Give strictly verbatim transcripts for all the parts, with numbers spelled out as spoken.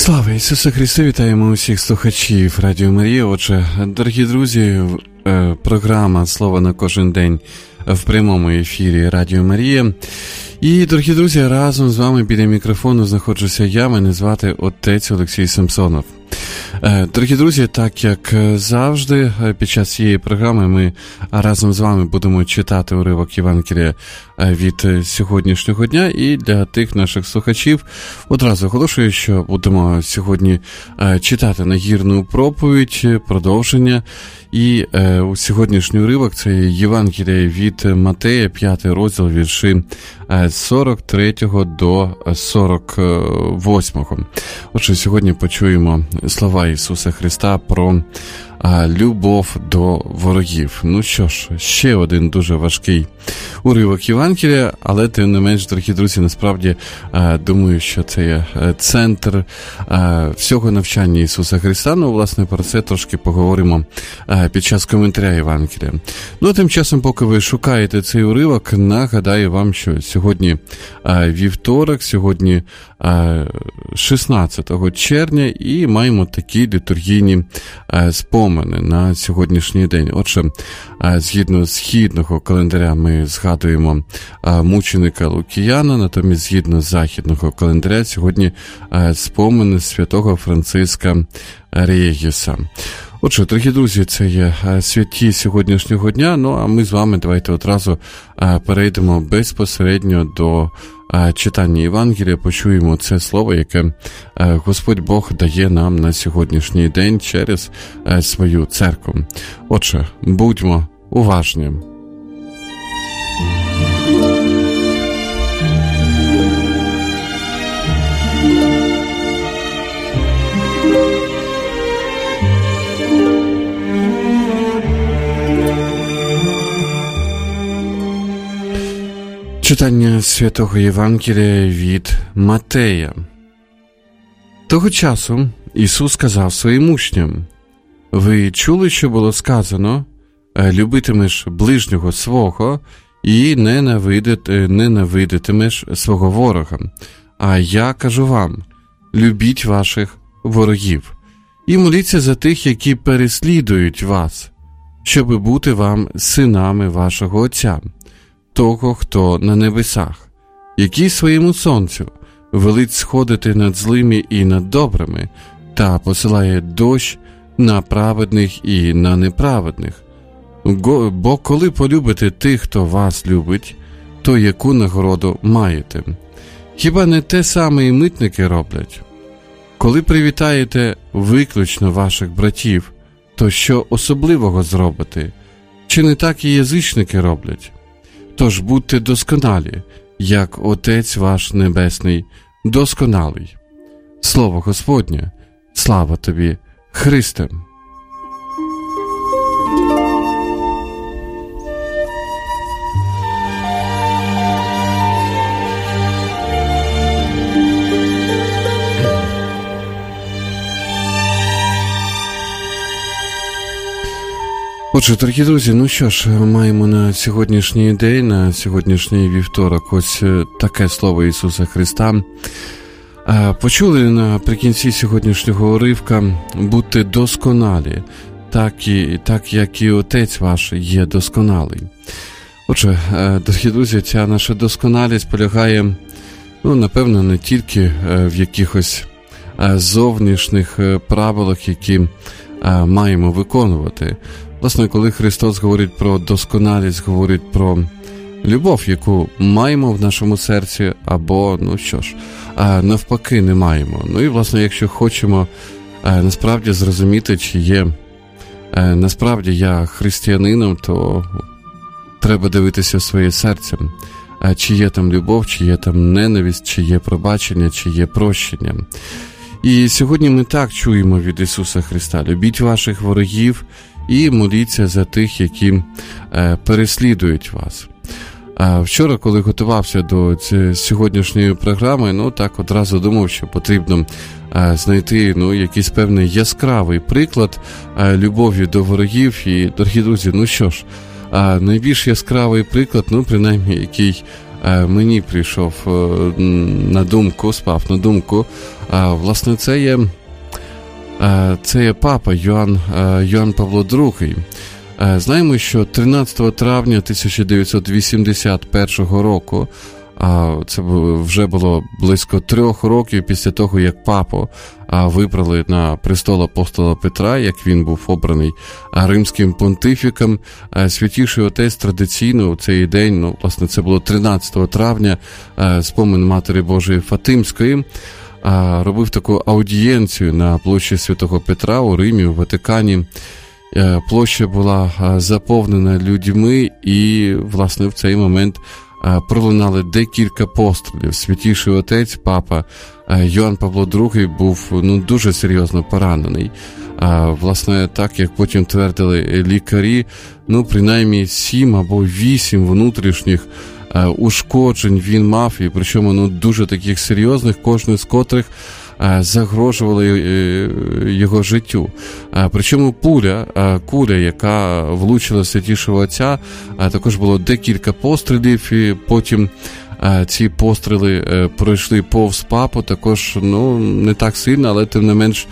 Слава Ісусу Христу! Вітаємо усіх слухачів Радіо Марія. Отже, дорогі друзі, програма «Слово на кожен день» в прямому ефірі Радіо Марія. І, дорогі друзі, разом з вами біля мікрофону знаходжуся я, мене звати отець Олексій Самсонов. Дорогі друзі, так як завжди, під час цієї програми ми разом з вами будемо читати уривок Євангелія від сьогоднішнього дня. І для тих наших слухачів одразу оголошую, що будемо сьогодні читати нагірну проповідь, продовження. І у сьогоднішній уривок це Євангелія від Матея, п'ятий розділ, вірші з сорок третього до сорок восьмого. Отже, сьогодні почуємо слова Ісуса Христа про а, любов до ворогів. Ну що ж, ще один дуже важкий уривок Євангелія, але тим не менш, дорогі друзі, насправді а, думаю, що це є центр а, всього навчання Ісуса Христа. Ну, власне, про це трошки поговоримо а, під час коментаря Євангелія. Ну, тим часом, поки ви шукаєте цей уривок, нагадаю вам, що сьогодні а, вівторок, сьогодні а, шістнадцятого червня, і маємо такі літургійні а, спомини на сьогоднішній день. Отже, згідно з східного календаря ми згадуємо мученика Лукіяна, натомість згідно з західного календаря сьогодні спомини святого Франциска Регіса. Отже, дорогі друзі, це є святі сьогоднішнього дня, ну а ми з вами давайте одразу перейдемо безпосередньо до читання Євангелія, почуємо це слово, яке Господь Бог дає нам на сьогоднішній день через свою церкву. Отже, будьмо уважні. Читання Святого Євангелія від Матея. Того часу Ісус сказав своїм учням: «Ви чули, що було сказано: любитимеш ближнього свого і ненавидити, ненавидитимеш свого ворога. А я кажу вам: любіть ваших ворогів і моліться за тих, які переслідують вас, щоби бути вам синами вашого Отця, того, хто на небесах, який своєму сонцю велить сходити над злими і над добрими, та посилає дощ на праведних і на неправедних. Бо коли полюбите тих, хто вас любить, то яку нагороду маєте? Хіба не те саме і митники роблять? Коли привітаєте виключно ваших братів, то що особливого зробите? Чи не так і язичники роблять? Тож будьте досконалі, як Отець ваш Небесний досконалий». Слово Господнє, слава тобі, Христе! Отже, дорогі друзі, ну що ж, маємо на сьогоднішній день, на сьогоднішній вівторок, ось таке слово Ісуса Христа. Почули наприкінці сьогоднішнього уривка: «Будьте досконалі, так, і, так як і Отець ваш є досконалий». Отже, дорогі друзі, ця наша досконалість полягає, ну, напевно, не тільки в якихось зовнішніх правилах, які маємо виконувати. Власне, коли Христос говорить про досконалість, говорить про любов, яку маємо в нашому серці, або, ну що ж, навпаки не маємо. Ну і, власне, якщо хочемо насправді зрозуміти, чи є насправді я християнином, то треба дивитися в своє серце, чи є там любов, чи є там ненависть, чи є пробачення, чи є прощення. І сьогодні ми так чуємо від Ісуса Христа: любіть ваших ворогів і моліться за тих, які е, переслідують вас. А вчора, коли готувався до сьогоднішньої програми, ну так одразу думав, що потрібно е, знайти ну, якийсь певний яскравий приклад е, любові до ворогів. І, дорогі друзі, ну що ж, е, найбільш яскравий приклад, ну принаймні, який мені прийшов на думку, спав на думку, власне, це є, це є папа Йоанн, Йоанн Павло другий. Знаємо, що тринадцятого травня тисяча дев'ятсот вісімдесят першого року, це вже було близько трьох років після того, як папу вибрали на престол апостола Петра, як він був обраний римським понтифіком, Святіший Отець традиційно у цей день, ну, власне, це було тринадцятого травня, спомин Матері Божої Фатимської, робив таку аудієнцію на площі Святого Петра у Римі, у Ватикані. Площа була заповнена людьми, і, власне, в цей момент пролунали декілька пострілів. Святіший Отець, папа Йоанн Павло другий, був, ну, дуже серйозно поранений. Власне, так, як потім твердили лікарі, ну, принаймні сім або вісім внутрішніх ушкоджень він мав, і причому, ну, дуже таких серйозних, кожне з котрих загрожували його життю. Причому пуля, куля, яка влучила Святішого Отця, також було декілька пострілів, і потім ці постріли пройшли повз папу, також, ну, не так сильно, але тим не менш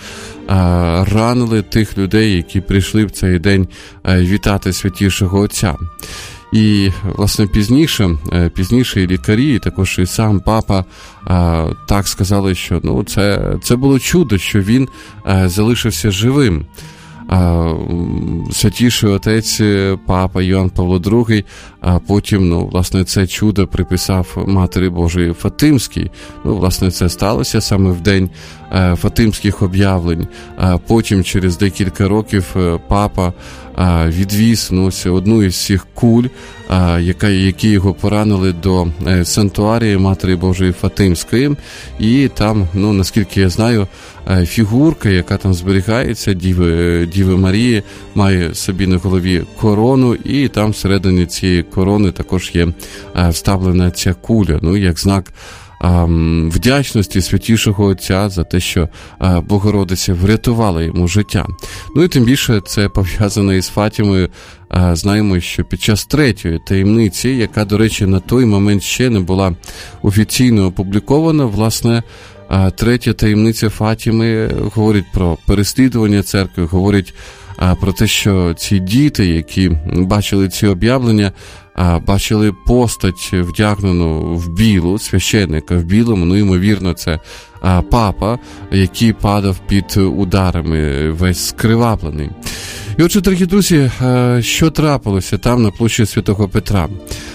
ранили тих людей, які прийшли в цей день вітати Святішого Отця. І, власне, пізніше, пізніше і лікарі, і також і сам папа а, так сказали, що, ну, це, це було чудо, що він а, залишився живим. А, Святіший Отець, папа Йоанн Павло другий, а потім, ну, власне, це чудо приписав Матері Божої Фатимській. Ну, власне, це сталося саме в день а, Фатимських об'явлень. А потім, через декілька років, папа а, відвіз, ну, одну із цих куль, а, яка, які його поранили до а, санктуарії Матері Божої Фатимської. І там, ну, наскільки я знаю, а, фігурка, яка там зберігається, Діви, Діви Марії, має собі на голові корону, і там всередині цієї корони також є а, вставлена ця куля, ну, як знак а, вдячності Святішого Отця за те, що а, Богородиця врятувала йому життя. Ну і тим більше це пов'язано із Фатімою. А, знаємо, що під час третьої таємниці, яка, до речі, на той момент ще не була офіційно опублікована, власне, а, третя таємниця Фатіми говорить про переслідування церкви, говорить а, про те, що ці діти, які бачили ці об'явлення, а, бачили постать, вдягнену в білу, священника в білому, ну, ймовірно, це а, папа, який падав під ударами, весь скривавлений. І отже, дорогі друзі, а, що трапилося там на площі Святого Петра?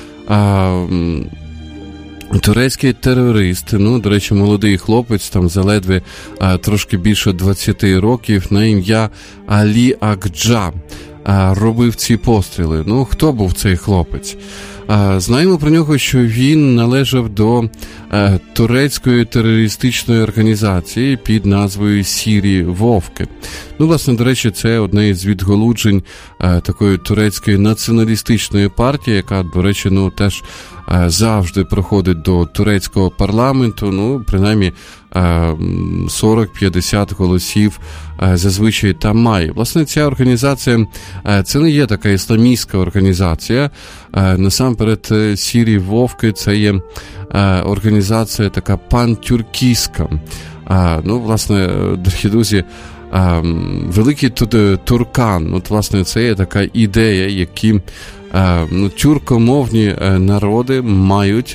А, турецький терорист, ну, до речі, молодий хлопець, там заледве а, трошки більше двадцять років, на ім'я Алі Акджа, а, робив ці постріли. Ну, хто був цей хлопець? А, знаємо про нього, що він належав до а, турецької терористичної організації під назвою Сірі Вовки. Ну, власне, до речі, це одне із відголуджень а, такої турецької націоналістичної партії, яка, до речі, ну, теж а, завжди проходить до турецького парламенту, ну, принаймні сорок-п'ятдесят голосів зазвичай там має. Власне, ця організація, це не є така ісламістська організація. Насамперед, Сірі Вовки – це є організація така пантюркійська. Ну, власне, дорогі друзі, Великий Туркан, от, власне, це є така ідея, які ну, тюркомовні народи мають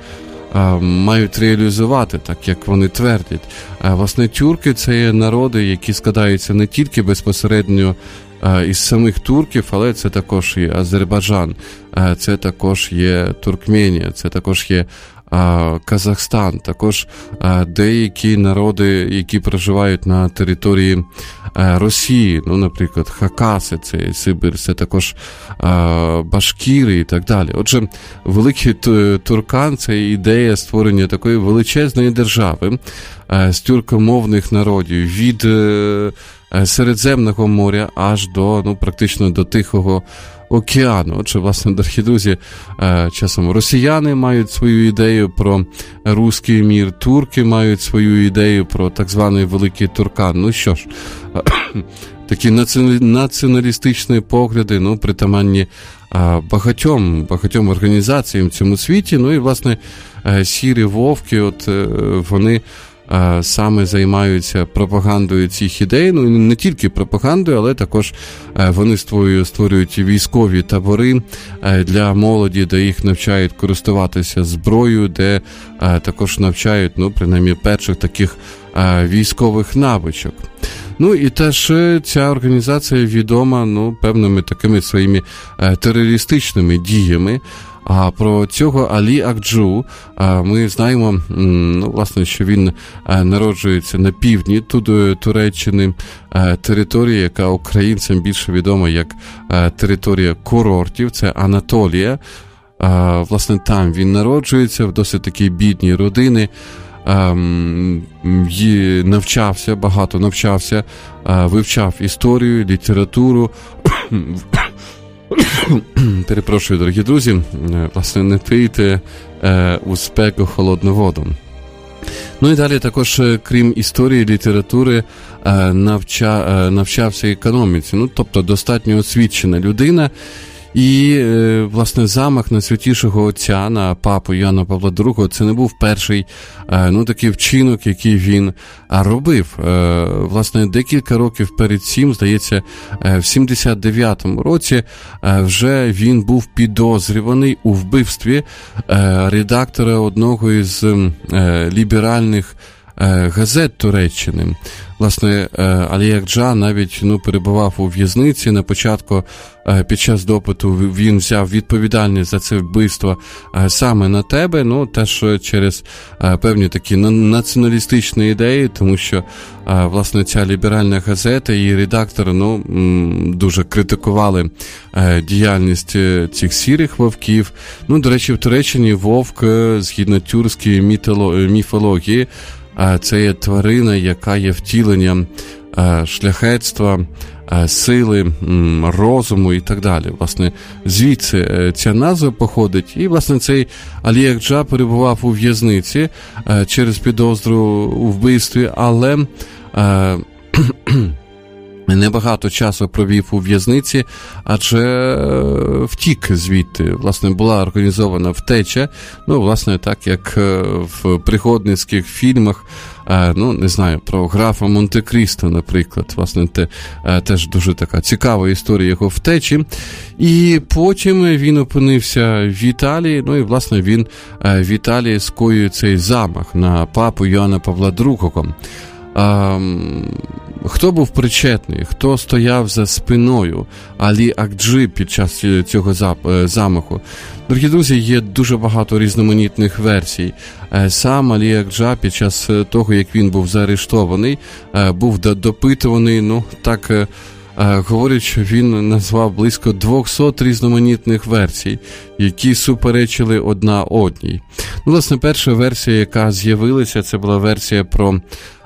мають реалізувати, так як вони твердять. Власне, тюрки – це є народи, які складаються не тільки безпосередньо із самих турків, але це також є Азербайджан, це також є Туркменія, це також є Казахстан, також деякі народи, які проживають на території Росії, ну, наприклад, Хакаси, це Сибір, це також Башкіри і так далі. Отже, Великий Туркан – це ідея створення такої величезної держави з тюркомовних народів від Середземного моря аж до, ну, практично до Тихого океану. Отже, власне, дорогі друзі, часом росіяни мають свою ідею про руський мір, турки мають свою ідею про так званий Великий Туркан. Ну що ж, такі націоналістичні погляди, ну, притаманні багатьом, багатьом організаціям в цьому світі. Ну і, власне, сірі вовки, от вони саме займаються пропагандою цих ідей, ну не тільки пропагандою, але також вони створюють, створюють військові табори для молоді, де їх навчають користуватися зброєю, де також навчають, ну, принаймні, перших таких військових навичок. Ну і теж ця організація відома, ну, певними такими своїми терористичними діями. А про цього Алі Акджу ми знаємо, ну, власне, що він народжується на півдні Туреччини, територія, яка українцям більше відома як територія курортів, це Анатолія. Власне, там він народжується в досить такій бідній родини. Навчався, багато навчався, вивчав історію, літературу. Перепрошую, дорогі друзі, власне, не пийте е, у спеку холодну воду. Ну і далі також, крім історії, літератури, е, навча, е, навчався економіці. Ну, тобто, достатньо освічена людина. І, е, власне, замах на святішого отця, на папу Йоанна Павла другого, це не був перший, е, ну, такий вчинок, який він робив. Е, власне, декілька років перед цим, здається, е, в сімдесят дев'ятому році е, вже він був підозрюваний у вбивстві е, редактора одного із е, ліберальних газет Туреччини. Власне, Алі Акджа навіть, ну, перебував у в'язниці. На початку, під час допиту, він взяв відповідальність за це вбивство саме на тебе, ну, теж через певні такі націоналістичні ідеї, тому що, власне, ця ліберальна газета і редактор, ну, дуже критикували діяльність цих сірих вовків. Ну, до речі, в Туреччині вовк, згідно тюркської міфології, це є тварина, яка є втіленням шляхетства, сили, розуму і так далі. Власне, звідси ця назва походить. І, власне, цей Алі Акджа перебував у в'язниці через підозру у вбивстві, але небагато часу провів у в'язниці, адже втік звідти. Власне, була організована втеча. Ну, власне, так, як в пригодницьких фільмах, ну, не знаю, про графа Монте-Крісто, наприклад. Власне, те, теж дуже така цікава історія його втечі. І потім він опинився в Італії, ну, і, власне, він в Італії скоює цей замах на папу Йоанна Павла другого. А, хто був причетний, хто стояв за спиною Алі Акджи під час цього замаху? Дорогі друзі, є дуже багато різноманітних версій. Сам Алі Акджа під час того, як він був заарештований, був допитуваний, ну, так, говорять, що він назвав близько двісті різноманітних версій, які суперечили одна одній. Ну, власне, перша версія, яка з'явилася, це була версія про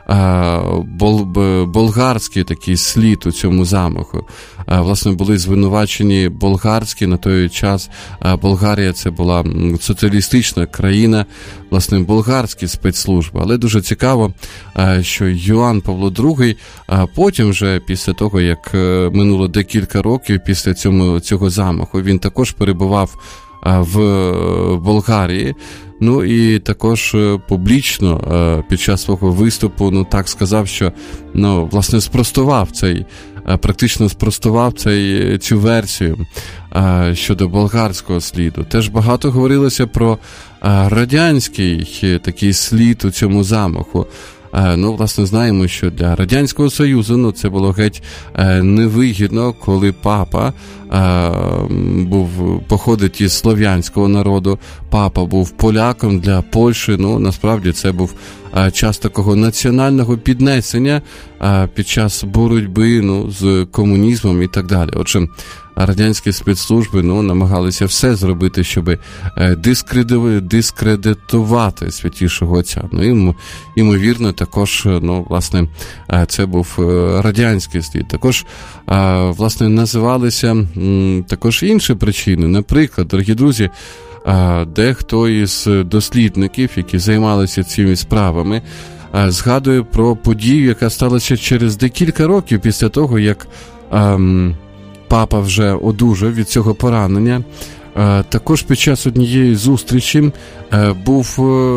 Бол, болгарський такий слід у цьому замаху. Власне, були звинувачені болгарські, на той час Болгарія це була соціалістична країна, власне, болгарські спецслужби. Але дуже цікаво, що Йоанн Павло другий потім вже, після того, як минуло декілька років після цього, цього замаху, він також перебував в Болгарії. Ну і також публічно під час свого виступу, ну, так сказав, що, ну, власне, спростував цей, практично спростував цей, цю версію щодо болгарського сліду. Теж багато говорилося про радянський такий слід у цьому замаху. Ну, власне, знаємо, що для Радянського Союзу, ну, це було геть невигідно, коли папа був, походить із слов'янського народу, папа був поляком, для Польщі, ну, насправді це був час такого національного піднесення під час боротьби, ну, з комунізмом і так далі. Отже, радянські спецслужби, ну, намагалися все зробити, щоб дискредитувати святішого отця. Ну, ймовірно, також, ну, власне, це був радянський слід. Також, власне, називалися також інші причини. Наприклад, дорогі друзі, дехто із дослідників, які займалися цими справами, згадує про подію, яка сталася через декілька років після того, як папа вже одужав від цього поранення. Також під час однієї зустрічі був,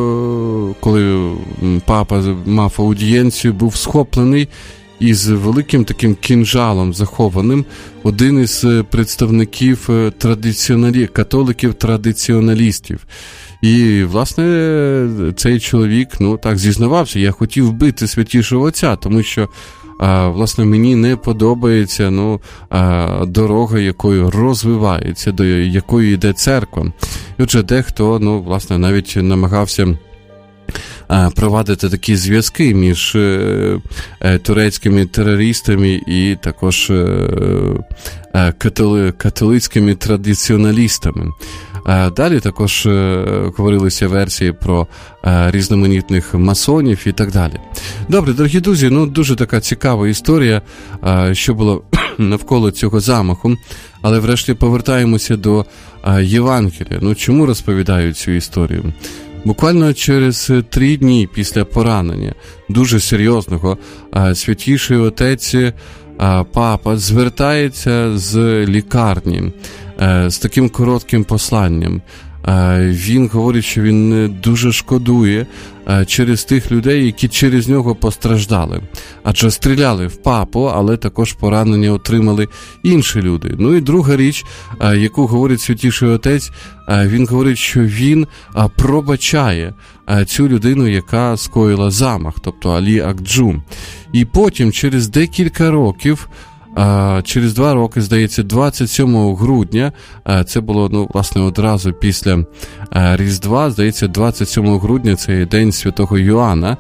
коли папа мав аудієнцію, був схоплений із великим таким кінжалом захованим один із представників традиціоналі... католиків-традиціоналістів. І, власне, цей чоловік, ну, так, зізнавався, я хотів вбити святішого отця, тому що, а, власне, мені не подобається, ну, а, дорога, якою розвивається, до якої йде церква. І отже, дехто, ну, власне, навіть намагався провадити такі зв'язки між е, е, турецькими терористами і також е, е, католи, католицькими традиціоналістами. Е, далі також е, говорилися версії про е, різноманітних масонів і так далі. Добре, дорогі друзі, ну дуже така цікава історія, е, що було навколо цього замаху, але врешті повертаємося до е, Євангелія. Ну чому розповідаю цю історію? Буквально через три дні після поранення, дуже серйозного, святіший отець папа звертається з лікарні з таким коротким посланням. Він говорить, що він дуже шкодує через тих людей, які через нього постраждали. Адже стріляли в папу, але також поранення отримали інші люди. Ну і друга річ, яку говорить святіший отець, він говорить, що він пробачає цю людину, яка скоїла замах, тобто Алі Акджу. І потім, через декілька років, через два роки, здається, двадцять сьомого грудня, це було, ну, власне, одразу після Різдва, здається, двадцять сьомого грудня, це день святого Йоанна,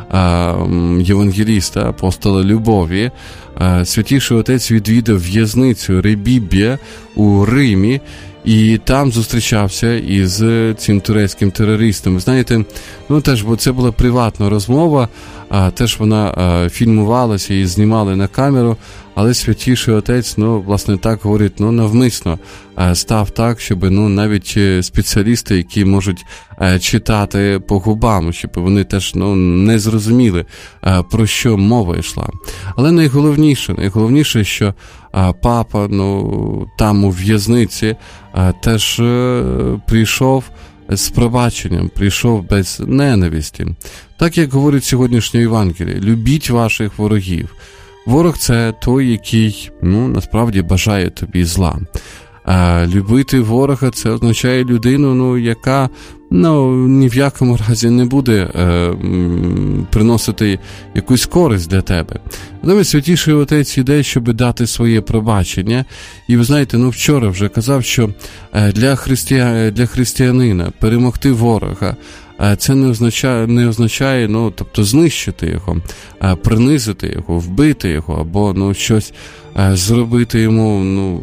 євангеліста, апостола любові. Святіший отець відвідав в'язницю Ребіб'я у Римі, і там зустрічався із цим турецьким терористом. Ви знаєте, ну теж, бо це була приватна розмова, а теж вона а, фільмувалася і знімали на камеру, але святіший отець, ну, власне, так говорить, ну, навмисно а, став так, щоб, ну, навіть спеціалісти, які можуть а, читати по губам, щоб вони теж, ну, не зрозуміли, а, про що мова йшла. Але найголовніше, найголовніше, що а, папа, ну, там у в'язниці а, теж а, прийшов з пробаченням, прийшов без ненависті. Так, як говорить сьогоднішнє Євангеліє, любіть ваших ворогів. Ворог – це той, який, ну, насправді бажає тобі зла. А любити ворога – це означає людину, ну, яка, ну, ні в якому разі не буде е, м, приносити якусь користь для тебе. Але святіший отець іде, щоб дати своє пробачення. І ви знаєте, ну, вчора вже казав, що для, христия... для християнина перемогти ворога це не означає, не означає, ну, тобто знищити його, принизити його, вбити його, або, ну, щось зробити йому, ну,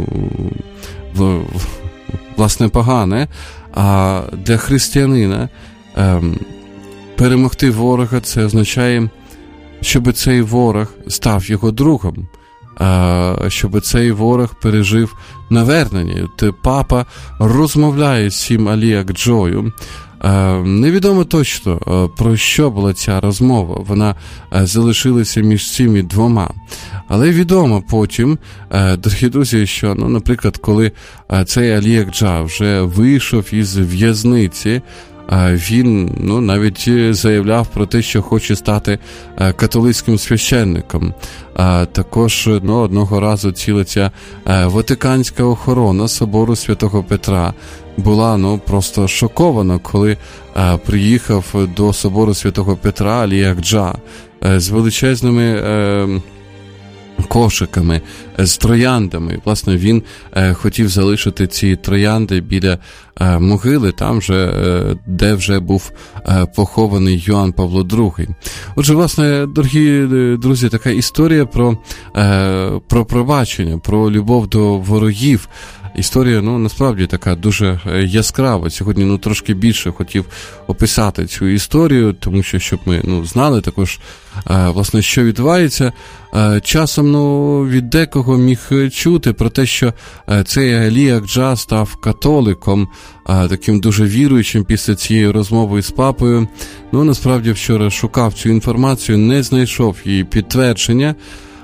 власне, погане. А для християнина перемогти ворога це означає, щоб цей ворог став його другом, щоб цей ворог пережив навернення. Папа розмовляє з цим Алі Акджою. Невідомо точно, про що була ця розмова. Вона залишилася між цими двома. Але відомо потім, дорогі друзі, що, ну, наприклад, коли цей Алі Акджа вже вийшов із в'язниці, він, ну, навіть заявляв про те, що хоче стати католицьким священником. Також, ну, одного разу ціла ця ватиканська охорона собору Святого Петра була, ну, просто шокована, коли приїхав до собору Святого Петра Алі Акджа з величезними кошиками, з трояндами. Власне, він е, хотів залишити ці троянди біля е, могили, там же, е, де вже був е, похований Йоанн Павло другий. Отже, власне, дорогі друзі, така історія про, е, про пробачення, про любов до ворогів. Історія, ну, насправді така дуже яскрава. Сьогодні, ну, трошки більше хотів описати цю історію, тому що, щоб ми, ну, знали також, власне, що відбувається. Часом, ну, від декого міг чути про те, що цей Алі Акджа став католиком, таким дуже віруючим після цієї розмови з папою. Ну, насправді, вчора шукав цю інформацію, не знайшов її підтвердження.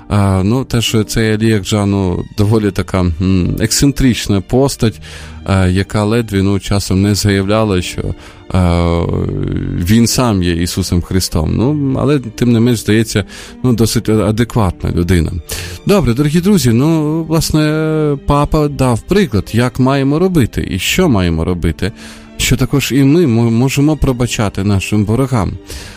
А, ну, те, що цей Олег Джа, ну, доволі така м, ексцентрична постать, а, яка ледве, ну, часом не заявляла, що а, він сам є Ісусом Христом. Ну, але, тим не менш, здається, ну, досить адекватна людина. Добре, дорогі друзі, ну, власне, папа дав приклад, як маємо робити і що маємо робити, що також і ми можемо пробачати нашим ворогам.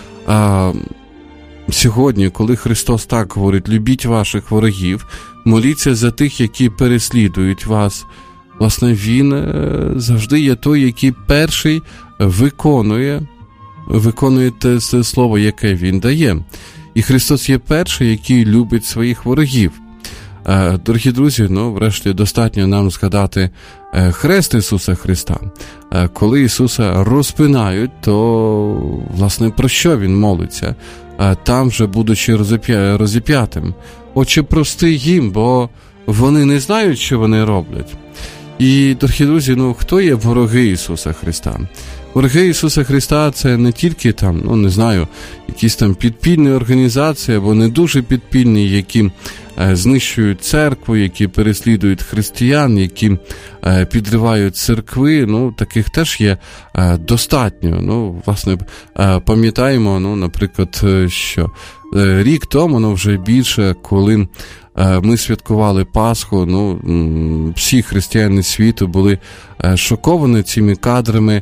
А, Сьогодні, коли Христос так говорить, любіть ваших ворогів, моліться за тих, які переслідують вас, власне, Він завжди є той, який перший виконує, виконує те слово, яке Він дає. І Христос є перший, який любить своїх ворогів. Дорогі друзі, ну, врешті, достатньо нам згадати хрест Ісуса Христа. Коли Ісуса розпинають, то, власне, про що Він молиться? Там же, будучи розіп'ятим. Отче, прости їм, бо вони не знають, що вони роблять. І, дорогі друзі, ну, хто є вороги Ісуса Христа? Вороги Ісуса Христа – це не тільки там, ну, не знаю, якісь там підпільні організації, або не дуже підпільні, які е, знищують церкву, які переслідують християн, які е, підривають церкви, ну, таких теж є е, достатньо. Ну, власне, е, пам'ятаємо, ну, наприклад, що е, рік тому, ну, вже більше, коли ми святкували Пасху, ну, всі християни світу були шоковані цими кадрами,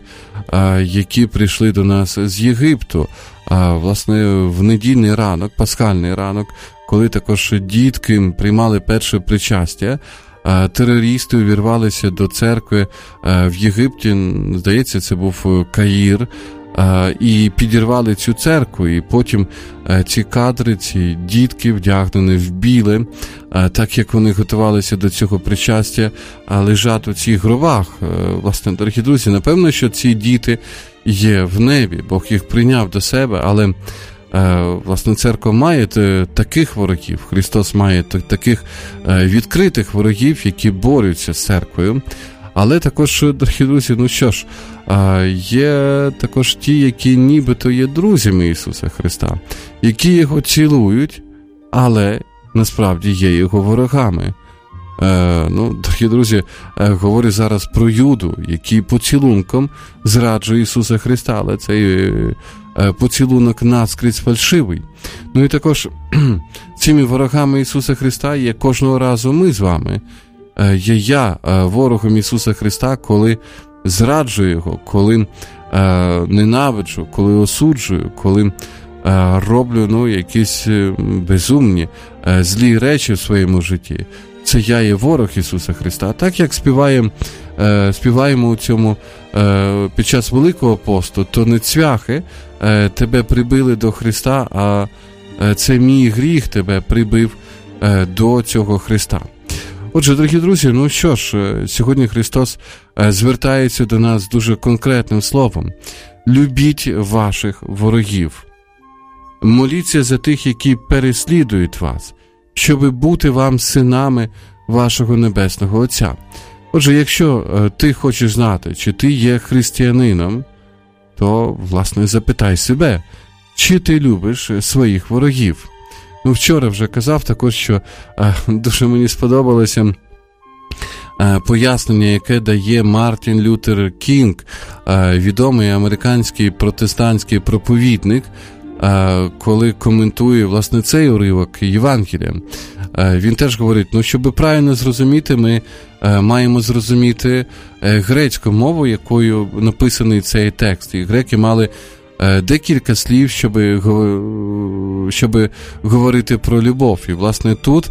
які прийшли до нас з Єгипту. Власне, в недільний ранок, пасхальний ранок, коли також дітки приймали перше причастя, терористи увірвалися до церкви в Єгипті, здається, це був Каїр, і підірвали цю церкву, і потім ці кадри, ці дітки вдягнені в біле, так як вони готувалися до цього причастя, лежать у цих гробах. Власне, дорогі друзі, напевно, що ці діти є в небі, Бог їх прийняв до себе, але, власне, церква має таких ворогів, Христос має таких відкритих ворогів, які борються з церквою. Але також, дорогі друзі, ну що ж, є також ті, які нібито є друзями Ісуса Христа, які Його цілують, але насправді є Його ворогами. Ну, дорогі друзі, говорю зараз про Юду, який поцілунком зраджує Ісуса Христа, але цей поцілунок наскрізь фальшивий. Ну і також цими ворогами Ісуса Христа є кожного разу ми з вами. Є я ворогом Ісуса Христа, коли зраджую Його, коли ненавиджу, коли осуджую, коли роблю, ну, якісь безумні, злі речі в своєму житті. Це я є ворог Ісуса Христа. Так як співаємо, співаємо у цьому під час Великого посту, то не цвяхи тебе прибили до Христа, а це мій гріх тебе прибив до цього Христа. Отже, дорогі друзі, ну що ж, сьогодні Христос звертається до нас дуже конкретним словом. Любіть ваших ворогів. Моліться за тих, які переслідують вас, щоб бути вам синами вашого Небесного Отця. Отже, якщо ти хочеш знати, чи ти є християнином, то, власне, запитай себе, чи ти любиш своїх ворогів. Ну, вчора вже казав також, що а, дуже мені сподобалося а, пояснення, яке дає Мартін Лютер Кінг, а, відомий американський протестантський проповідник, а, коли коментує, власне, цей уривок Євангелія. А, він теж говорить, ну, щоб правильно зрозуміти, ми а, маємо зрозуміти а, грецьку мову, якою написаний цей текст. І греки мали декілька слів, щоб, щоб говорити про любов. І, власне, тут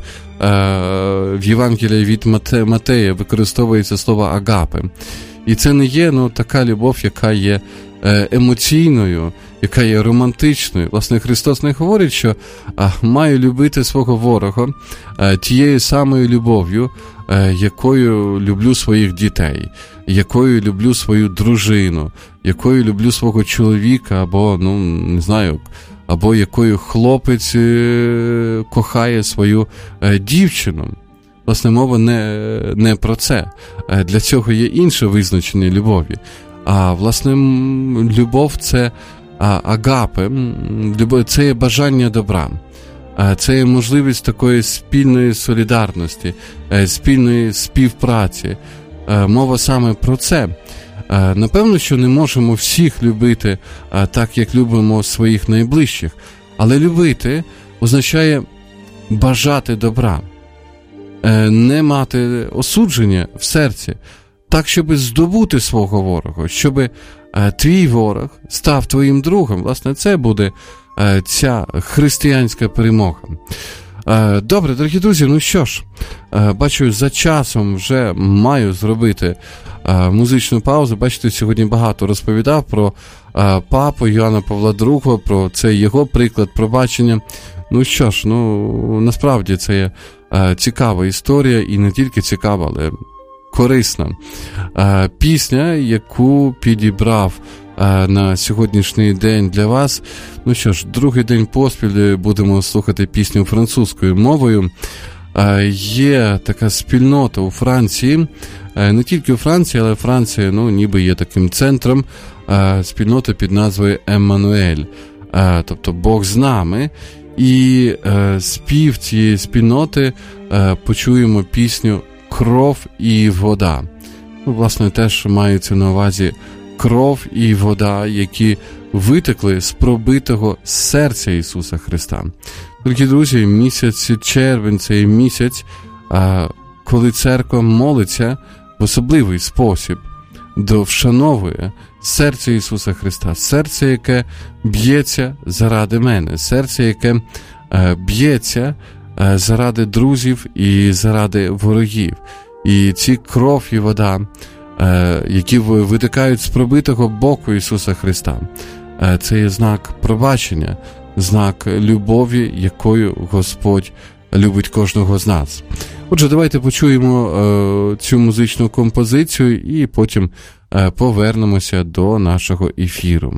в Євангелії від Матея використовується слово агапе. І це не є, ну, така любов, яка є емоційною, яка є романтичною. Власне, Христос не говорить, що а, маю любити свого ворога а, тією самою любов'ю, а, якою люблю своїх дітей, якою люблю свою дружину, якою люблю свого чоловіка, або, ну, не знаю, або якою хлопець е, кохає свою е, дівчину. Власне, мова не, не про це. Е, для цього є інше визначення любові. А, власне, любов – це а, агапе, любов, це є бажання добра. це є можливість такої спільної солідарності, спільної співпраці. Мова саме про це. Напевно, що не можемо всіх любити так, як любимо своїх найближчих, але любити означає бажати добра, не мати осудження в серці, так, щоб здобути свого ворога, щоб твій ворог став твоїм другом. Власне, це буде ця християнська перемога. Добре, дорогі друзі, ну що ж, бачу, за часом вже маю зробити музичну паузу. Бачите, сьогодні багато розповідав про папу Йоанна Павла другого, про цей його приклад пробачення. Ну що ж, ну насправді це є цікава історія, і не тільки цікава, але корисна. Пісня, яку підібрав на сьогоднішній день для вас. Ну що ж, другий день поспіль будемо слухати пісню французькою мовою. Є така спільнота у Франції, не тільки у Франції, але Франція, ну, ніби є таким центром, спільнота під назвою Еммануель, тобто Бог з нами. І спів цієї спільноти почуємо пісню «Кров і вода». Ну, власне, теж мається на увазі кров і вода, які витекли з пробитого серця Ісуса Христа. Дорогі друзі, місяць червень – це місяць, коли церква молиться в особливий спосіб, вшановує серце Ісуса Христа, серце, яке б'ється заради мене, серце, яке б'ється заради друзів і заради ворогів. І ці кров і вода, які витикають з пробитого боку Ісуса Христа, це є знак пробачення, знак любові, якою Господь любить кожного з нас. Отже, давайте почуємо е, цю музичну композицію і потім е, повернемося до нашого ефіру.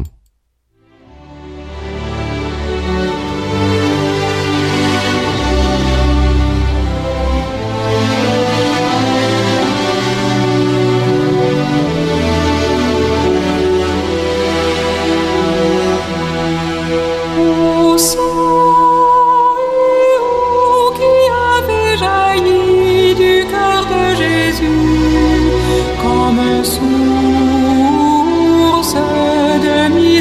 Comme source de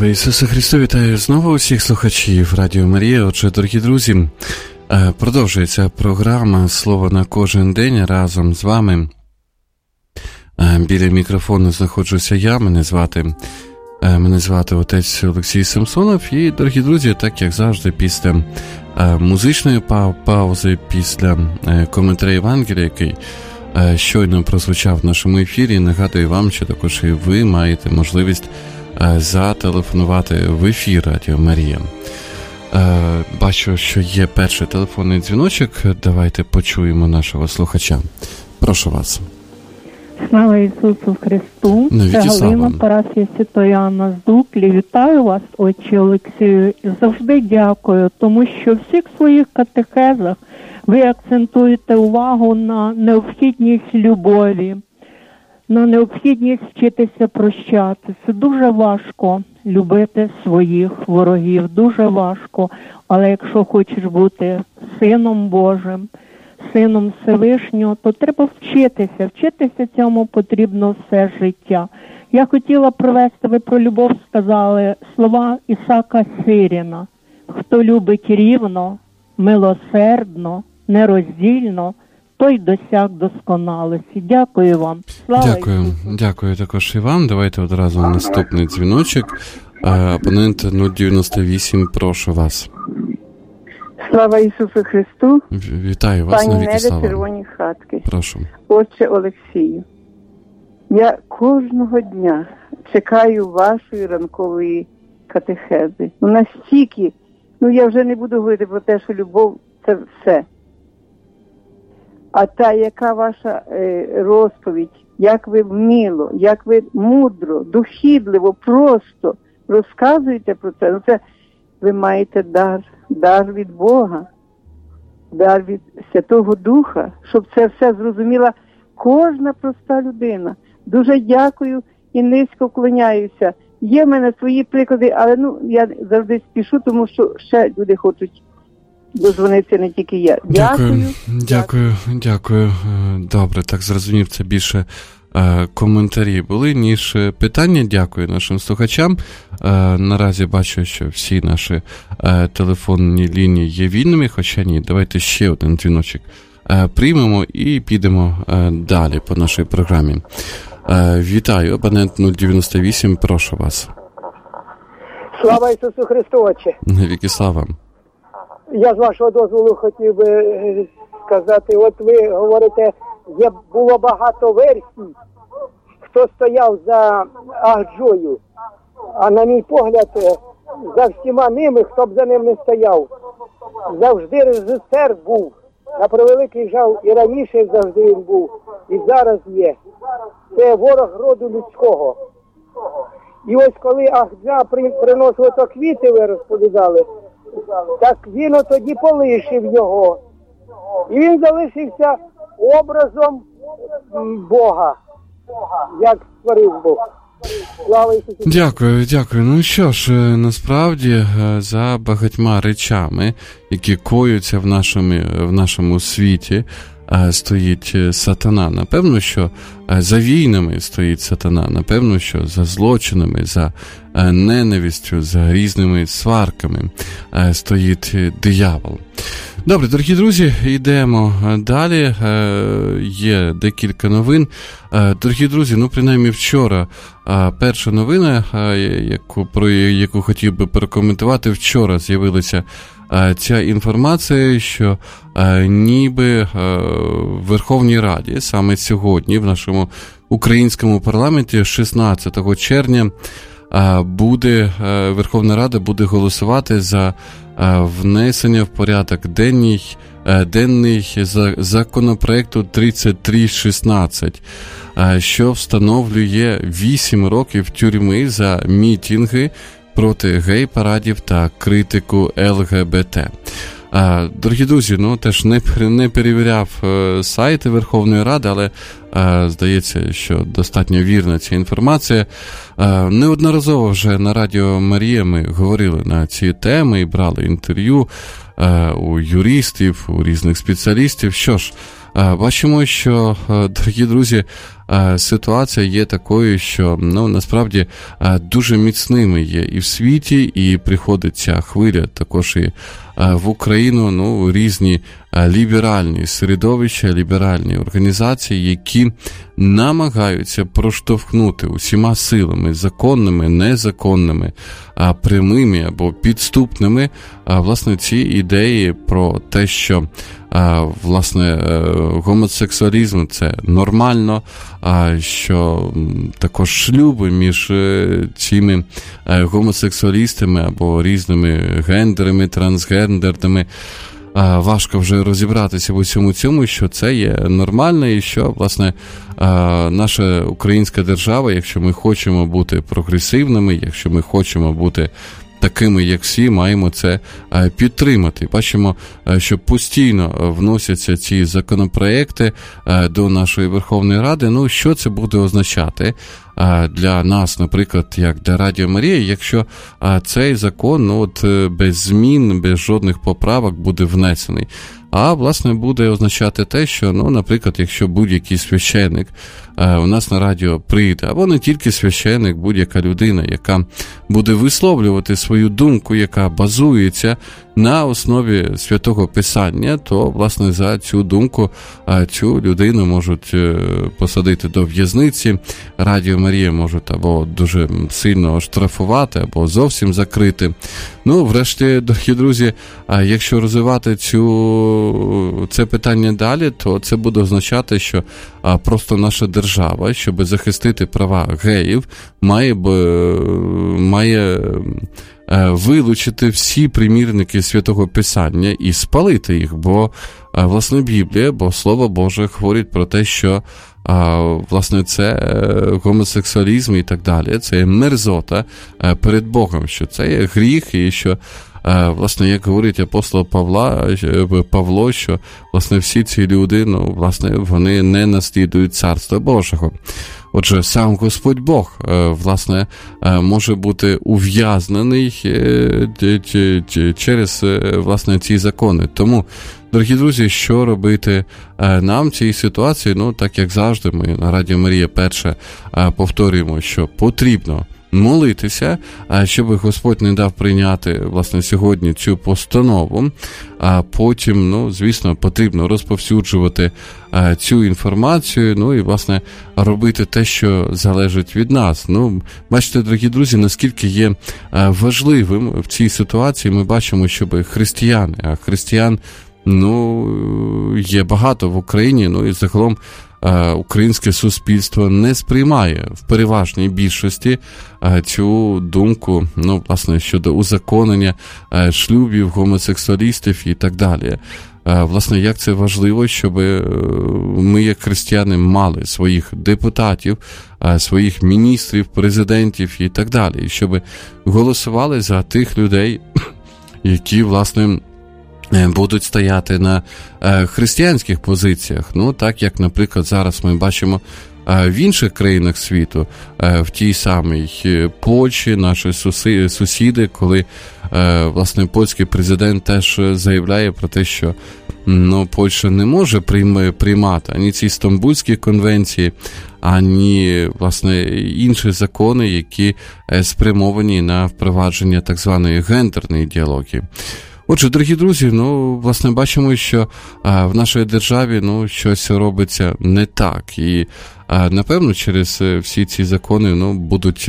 Слава Ісусу Христу, вітаю знову усіх слухачів Радіо Марія. Отже, дорогі друзі, продовжується програма «Слово на кожен день» разом з вами. Біля мікрофону знаходжуся я, мене звати, мене звати отець Олексій Самсонов. І, дорогі друзі, так як завжди, після музичної паузи, після коментаря Євангелія, який щойно прозвучав в нашому ефірі, нагадую вам, що також і ви маєте можливість зателефонувати в ефір Радіо Марія. Бачу, що є перший телефонний дзвіночок. Давайте почуємо нашого слухача. Прошу вас. Слава Ісусу Христу. Ну, це Галина, парафія Святої Анни з Дуклі. Вітаю вас, отче Олексію, і завжди дякую, тому що в всіх своїх катехезах ви акцентуєте увагу на необхідність любові, на необхідність вчитися прощати. Це дуже важко любити своїх ворогів, дуже важко. Але якщо хочеш бути сином Божим, сином Всевишнього, то треба вчитися. Вчитися цьому потрібно все життя. Я хотіла провести, ви про любов сказали, слова Ісака Сиріна. Хто любить рівно, милосердно, нероздільно, той досяг досконалості. Дякую вам. Слава Дякую. Ісусу. Дякую також і вам. Давайте одразу наступний дзвіночок. Абонент нуль дев'яносто вісім, прошу вас. Слава Ісусу Христу. Вітаю вас, Пані навіки слава. Червоні хатки. Прошу. Отче Олексію, я кожного дня чекаю вашої ранкової катехези. Ну, настільки, ну я вже не буду говорити про те, що любов – це все. А та, яка ваша е, розповідь, як ви вміло, як ви мудро, дохідливо, просто розказуєте про це, ну це ви маєте дар, дар від Бога, дар від Святого Духа, щоб це все зрозуміла кожна проста людина. Дуже дякую і низько вклоняюся. Є в мене свої приклади, але ну я завжди спішу, тому що ще люди хочуть дозвонитися, не тільки я. Дякую. Дякую, дякую. дякую. Добре, так зрозумів, це більше е, коментарі були, ніж питання. Дякую нашим слухачам. Е, наразі бачу, що всі наші е, телефонні лінії є вільними, хоча ні, давайте ще один дзвіночок е, приймемо і підемо е, далі по нашій програмі. Е, вітаю, абонент нуль дев'яносто вісім, прошу вас. Слава Ісусу Христу, отче. Навіки слава. Я з вашого дозволу хотів би сказати, от ви говорите, є, було багато версій, хто стояв за Ахджою, а на мій погляд, за всіма ними, хто б за ним не стояв. Завжди режисер був, на превеликий жаль, і раніше завжди він був, і зараз є. Це ворог роду людського. І ось коли Ахджа приносив то квіти, ви розповідали, так він тоді полишив його. І він залишився образом Бога, як створив Бог. Слава Ісусу. Дякую, дякую. Ну що ж, насправді за багатьма речами, які коються в нашому, в нашому світі, стоїть сатана. Напевно, що за війнами стоїть сатана. Напевно, що за злочинами, за ненавистю, за різними сварками стоїть диявол. Добре, дорогі друзі, йдемо далі. Є декілька новин. Дорогі друзі, ну, принаймні вчора перша новина, яку, про яку хотів би прокоментувати, вчора з'явилася ця інформація, що ніби в Верховній Раді саме сьогодні, в нашому українському парламенті, шістнадцятого червня, буде, Верховна Рада буде голосувати за внесення в порядок денний, денний законопроекту тридцять три шістнадцять, що встановлює вісім років тюрми за мітинги проти гей-парадів та критику ел ге бе те. Дорогі друзі, ну теж не, не перевіряв сайти Верховної Ради, але здається, що достатньо вірна ця інформація. Неодноразово вже на Радіо Марія ми говорили на ці теми і брали інтерв'ю у юристів, у різних спеціалістів. Що ж, бачимо, що, дорогі друзі, ситуація є такою, що, ну, насправді, дуже міцними є і в світі, і приходить ця хвиля також і в Україну, ну, різні ліберальні середовища, ліберальні організації, які намагаються проштовхнути усіма силами, законними, незаконними, прямими або підступними, власне, ці ідеї про те, що, власне, гомосексуалізм – це нормально, що також шлюби між цими гомосексуалістами або різними гендерами, трансгендерами, важко вже розібратися в усьому цьому, що це є нормально і що, власне, наша українська держава, якщо ми хочемо бути прогресивними, якщо ми хочемо бути такими, як всі, маємо це підтримати. Бачимо, що постійно вносяться ці законопроекти до нашої Верховної Ради. Ну, що це буде означати для нас, наприклад, як для Радіо Марія, якщо цей закон, ну, от, без змін, без жодних поправок буде внесений? А, власне, буде означати те, що, ну, наприклад, якщо будь-який священник е, у нас на радіо прийде, або не тільки священник, будь-яка людина, яка буде висловлювати свою думку, яка базується на основі Святого Писання, то, власне, за цю думку е, цю людину можуть е, посадити до в'язниці, Радіо Марія можуть або дуже сильно штрафувати, або зовсім закрити. Ну, врешті, дорогі друзі, е, якщо розвивати цю це питання далі, то це буде означати, що а, просто наша держава, щоб захистити права геїв, має, б, має е, вилучити всі примірники Святого Писання і спалити їх, бо, е, власне, Біблія, бо Слово Боже говорить про те, що а, власне, це е, гомосексуалізм і так далі, це є мерзота е, перед Богом, що це є гріх і що, власне, як говорить апостол Павла, Павло, що, власне, всі ці люди, ну, власне, вони не наслідують Царства Божого. Отже, сам Господь Бог, власне, може бути ув'язнений через, власне, ці закони. Тому, дорогі друзі, що робити нам в цій ситуації? Ну, так як завжди, ми на Радіо Марія перше повторюємо, що потрібно молитися, щоб Господь не дав прийняти, власне, сьогодні цю постанову, а потім, ну, звісно, потрібно розповсюджувати цю інформацію, ну, і, власне, робити те, що залежить від нас. Ну, бачите, дорогі друзі, наскільки є важливим в цій ситуації, ми бачимо, щоб християни, а християн, ну, є багато в Україні, ну, і загалом українське суспільство не сприймає в переважній більшості цю думку, ну, власне, щодо узаконення шлюбів, гомосексуалістів і так далі. Власне, як це важливо, щоб ми, як християни, мали своїх депутатів, своїх міністрів, президентів і так далі, і щоб голосували за тих людей, які, власне, будуть стояти на християнських позиціях. Ну, так як, наприклад, зараз ми бачимо в інших країнах світу, в тій самій Польщі, наші сусіди, коли, власне, польський президент теж заявляє про те, що, ну, Польща не може приймати ані ці Стамбульські конвенції, ані, власне, інші закони, які спрямовані на впровадження так званої гендерної ідеології. Отже, дорогі друзі, ну, власне, бачимо, що а, в нашій державі, ну, щось робиться не так. І, а, напевно, через всі ці закони, ну, будуть,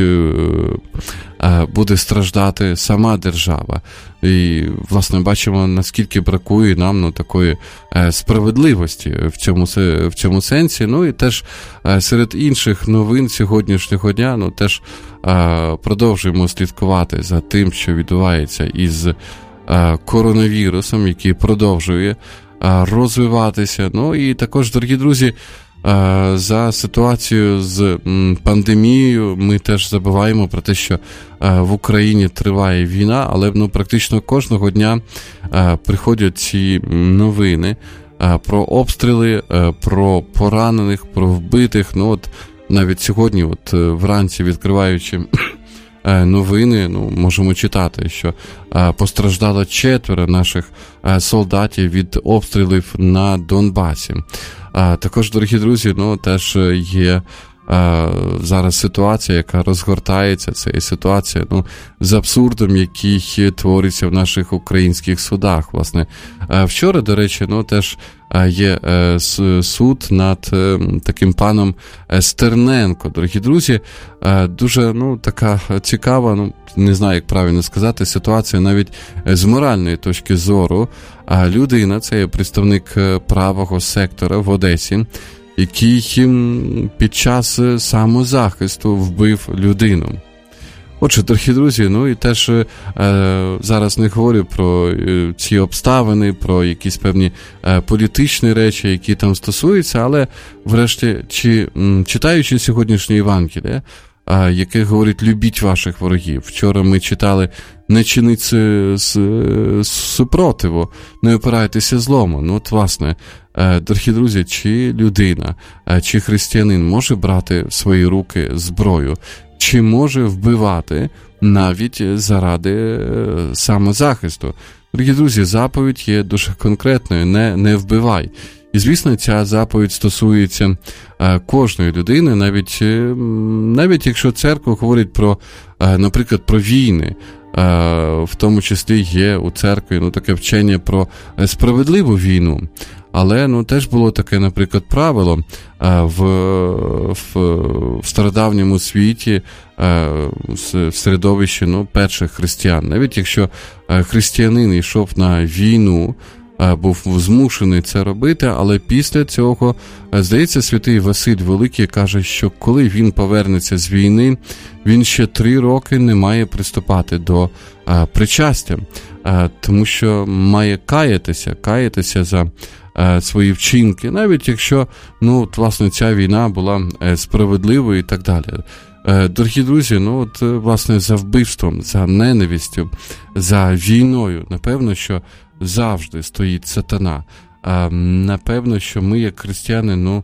а, буде страждати сама держава. І, власне, бачимо, наскільки бракує нам, ну, такої а, справедливості в цьому, в цьому сенсі. Ну, і теж а, серед інших новин сьогоднішнього дня, ну, теж а, продовжуємо слідкувати за тим, що відбувається із коронавірусом, який продовжує розвиватися. Ну і також, дорогі друзі, за ситуацію з пандемією ми теж забуваємо про те, що в Україні триває війна, але, ну, практично кожного дня приходять ці новини про обстріли, про поранених, про вбитих. Ну от навіть сьогодні, от вранці, відкриваючи новини, ну, можемо читати, що постраждало четверо наших солдатів від обстрілів на Донбасі. Також, дорогі друзі, ну, теж є зараз ситуація, яка розгортається, це є ситуація, ну, з абсурдом, який твориться в наших українських судах. Власне, вчора, до речі, ну, теж є суд над таким паном Стерненко. Дорогі друзі, дуже, ну, така цікава, ну, не знаю, як правильно сказати, ситуація навіть з моральної точки зору. Людина, це є представник правого сектора в Одесі, який під час самозахисту вбив людину. Отже, дорогі друзі, ну і теж е, зараз не говорю про е, ці обставини, про якісь певні е, політичні речі, які там стосуються, але врешті, чи, м, читаючи сьогоднішнє Євангеліє, е, яке говорить «любіть ваших ворогів», вчора ми читали «не чиніть супротиву, не опирайтеся злому». Ну, от, власне, е, дорогі друзі, чи людина, е, чи християнин може брати в свої руки зброю, чи може вбивати навіть заради самозахисту? Дорогі друзі, заповідь є дуже конкретною, не, не вбивай. І, звісно, ця заповідь стосується е, кожної людини, навіть, е, навіть якщо церква говорить про, е, наприклад, про війни, е, в тому числі є у церкві, ну, таке вчення про справедливу війну. Але, ну, теж було таке, наприклад, правило е, в, в, в стародавньому світі, е, в середовищі, ну, перших християн. Навіть якщо е, християнин йшов на війну, е, був змушений це робити, але після цього, е, здається, святий Василь Великий каже, що коли він повернеться з війни, він ще три роки не має приступати до е, причастя, е, тому що має каятися, каятися за свої вчинки, навіть якщо, ну, от, власне, ця війна була справедливою і так далі. Дорогі друзі, ну, от, власне, за вбивством, за ненавистю, за війною, напевно, що завжди стоїть сатана. Напевно, що ми, як християни, ну,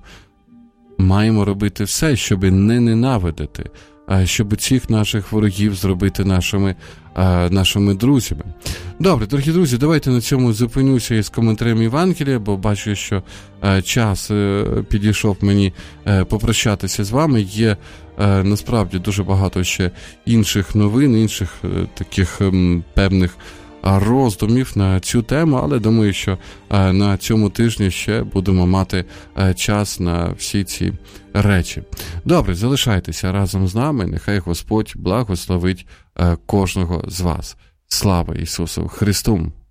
маємо робити все, щоб не ненавидити, щоб цих наших ворогів зробити нашими, нашими друзями. Добре, дорогі друзі, давайте на цьому зупинюся із коментарем Євангелія, бо бачу, що час підійшов мені попрощатися з вами. Є насправді дуже багато ще інших новин, інших таких певних роздумів на цю тему, але думаю, що на цьому тижні ще будемо мати час на всі ці речі. Добре, залишайтеся разом з нами, нехай Господь благословить кожного з вас. Слава Ісусу Христу!